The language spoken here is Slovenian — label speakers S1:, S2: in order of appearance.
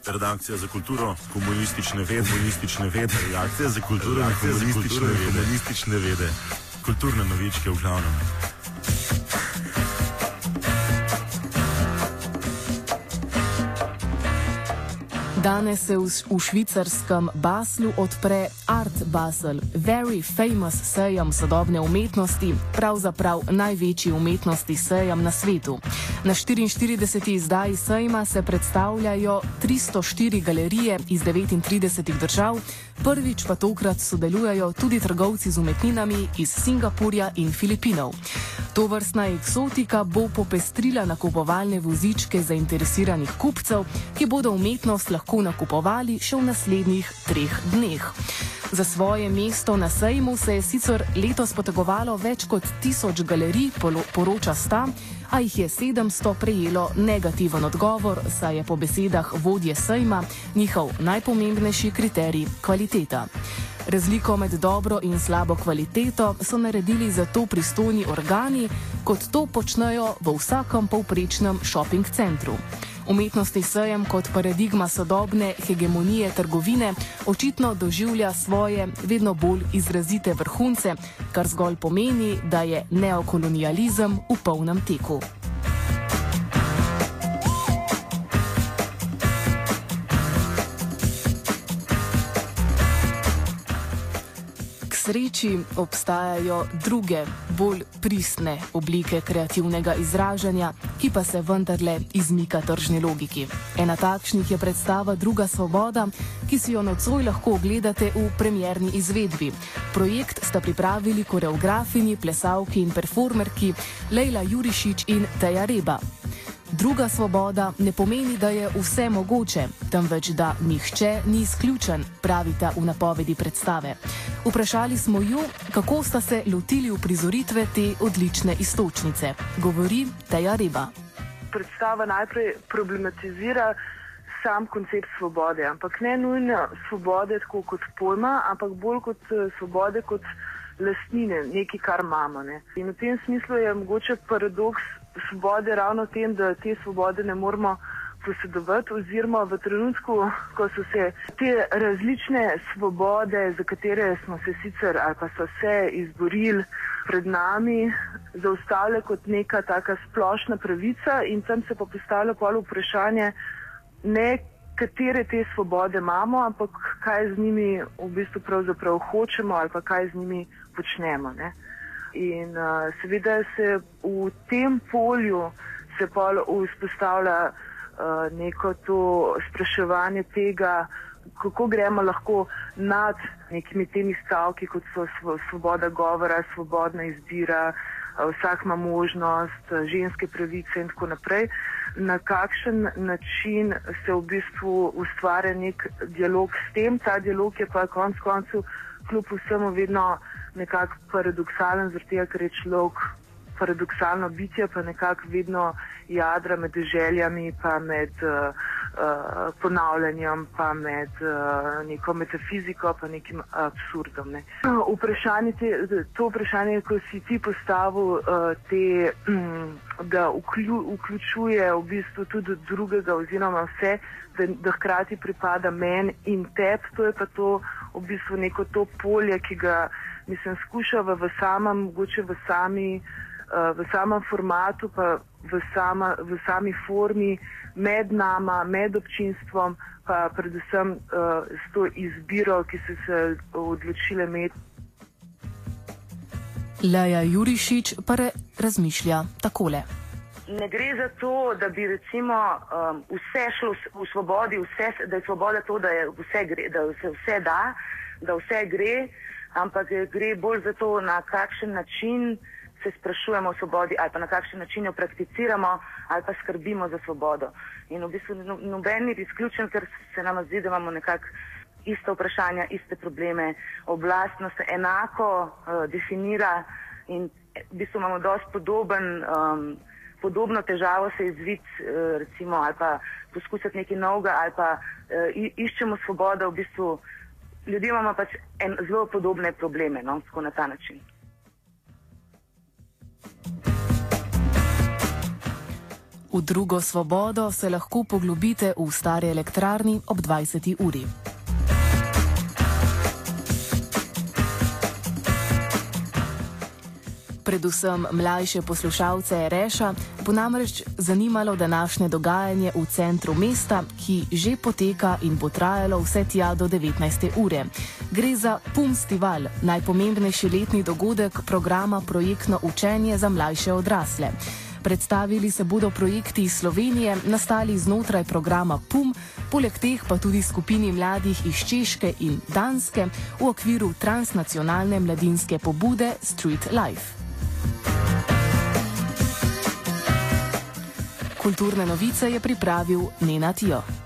S1: redakcija za kulturo, komunistične vede, redakcija za kulturo in komunistične vede, kulturne novičke v glavnem.
S2: Danes se v švicarskem Baslu odpre Art Basel, very famous sejem sodobne umetnosti, pravzaprav največji umetnosti sejem na svetu. Na 44. izdaji sejma se predstavljajo 304 galerije iz 39 držav, prvič pa tokrat sodelujejo tudi trgovci z umetninami iz Singapurja in Filipinov. Tovrstna eksotika bo popestrila nakupovalne vozičke zainteresiranih kupcev, ki bodo umetnost lahko nakupovali še v naslednjih 3 dneh. Za svoje mesto na sejmu se je sicer letos potegovalo več kot 1000 galerij, poroča Sta, a jih je 700 prejelo negativen odgovor, saj je po besedah vodje sejma njihov najpomembnejši kriterij kvaliteta. Razliko med dobro in slabo kvaliteto so naredili zato pristojni organi, kot to počnejo v vsakem povprečnem shopping centru. Umetnostni sejem kot paradigma sodobne hegemonije trgovine očitno doživlja svoje vedno bolj izrazite vrhunce, kar zgolj pomeni, da je neokolonializem v polnem teku. V sreči obstajajo druge, bolj pristne oblike kreativnega izražanja, ki pa se vendarle izmika tržni logiki. Ena takšnih je predstava Druga svoboda, ki si jo nocoj lahko ogledate v premierni izvedbi. Projekt sta pripravili koreografinji, plesalki in performerki Lejla Jurišič in Teja Reba. Druga svoboda ne pomeni, da je vse mogoče, temveč da nihče ni izključen, pravita v napovedi predstave. Vprašali smo ju, kako sta se lotili uprizoritve te odlične iztočnice. Govori Teja Reba.
S3: Predstava najprej problematizira sam koncept svobode, ampak ne nujno svobode tako kot pojma, ampak bolj kot svobode kot lastnine, nekaj, kar imamo. Ne. In v tem smislu je mogoče paradoks svobode ravno v tem, da te svobode ne moramo posedovati, oziroma v trenutku, ko so se te različne svobode, za katere smo se sicer ali pa so se izborili pred nami, zaustavile kot neka taka splošna pravica, in tam se pa postavlja pol vprašanje, ne katere te svobode imamo, ampak kaj z njimi v bistvu pravzaprav hočemo ali pa kaj z njimi počnemo. Ne? In seveda se v tem polju se pol vzpostavlja neko to spraševanje tega, kako gremo lahko nad nekimi temi stavki, kot so svoboda govora, svobodna izbira, vsak ima možnost, ženske pravice in tako naprej. Na kakšen način se v bistvu ustvarja nek dialog s tem. Ta dialog je pa konec koncev kljub vsemu vedno nekako paradoksalen, zaradi tega, ker je človek paradoksalno bitje, pa nekako vedno jadra med željami, pa med ponavljanjem, pa med neko metafiziko, pa nekim absurdom. Ne. To vprašanje, ko si ti postavil, da vključuje v bistvu tudi drugega oziroma vse, da hkrati pripada meni in tebi, to je pa to v bistvu neko to polje, ki ga mislim skuša v samem formatu, pa v sami formi med nama, med občinstvom, pa predvsem s to izbiro, ki so se odločile imeti.
S2: Lejla Jurišič pa razmišlja takole.
S4: Ne gre za to, da bi recimo vse šlo v svobodi, da je svoboda to, da se vse da, da vse gre, ampak gre bolj za to, na kakšen način se sprašujemo o svobodi ali pa na kakšen način jo prakticiramo ali pa skrbimo za svobodo. In v bistvu noben ni izključen, ker se nam zdi, da imamo nekako iste vprašanja, iste probleme. Oblast nas enako definira in v bistvu imamo dosti podobno težavo se izviti recimo ali pa poskusiti nekaj novega ali pa iščemo svobodo, v bistvu ljudje imamo pač zelo podobne probleme, no, tako na ta način.
S2: V drugo svobodo se lahko poglobite v Stari elektrarni ob 20. uri. Predvsem mlajše poslušalce Reša bo namreč zanimalo današnje dogajanje v centru mesta, ki že poteka in bo trajalo vse tja do 19. ure. Gre za Pumstival, najpomembnejši letni dogodek programa Projektno učenje za mlajše odrasle. Predstavili se bodo projekti iz Slovenije, nastali znotraj programa PUM, poleg teh pa tudi skupini mladih iz Češke in Danske v okviru transnacionalne mladinske pobude Street Life. Kulturne novice je pripravil Nenad Jo.